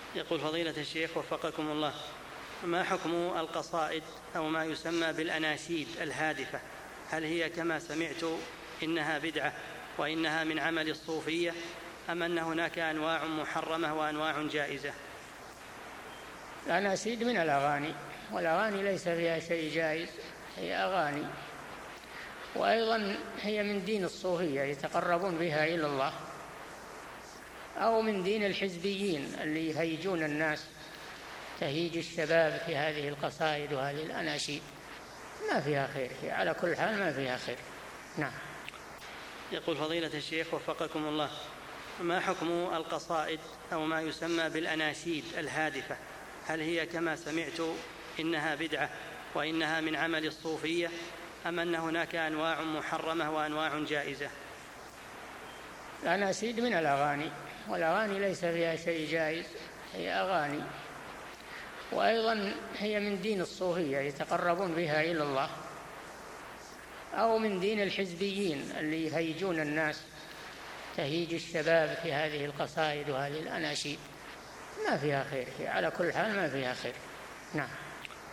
يقول فضيلة الشيخ وفقكم الله، ما حكم القصائد أو ما يسمى بالأناشيد الهادفة؟ هل هي كما سمعت إنها بدعة وإنها من عمل الصوفية، أم أن هناك أنواع محرمة وأنواع جائزة؟ الأناشيد من الأغاني، والأغاني ليس فيها شيء جائز، هي أغاني، وأيضا هي من دين الصوفية يتقربون بها إلى الله، أو من دين الحزبيين اللي يهيجون الناس تهيج الشباب في هذه القصائد وهذه الأناشيد، ما فيها خير، على كل حال ما فيها خير. نعم. يقول فضيلة الشيخ وفقكم الله، ما حكم القصائد أو ما يسمى بالأناشيد الهادفة؟ هل هي كما سمعت إنها بدعة وإنها من عمل الصوفية، أم أن هناك أنواع محرمة وأنواع جائزة؟ الأناشيد من الأغاني، والأغاني ليس فيها شيء جائز، هي أغاني، وأيضا هي من دين الصوفية يتقربون بها إلى الله، أو من دين الحزبيين اللي يهيجون الناس تهيج الشباب في هذه القصائد وهذه الأناشيد، ما فيها خير، على كل حال ما فيها خير. نعم.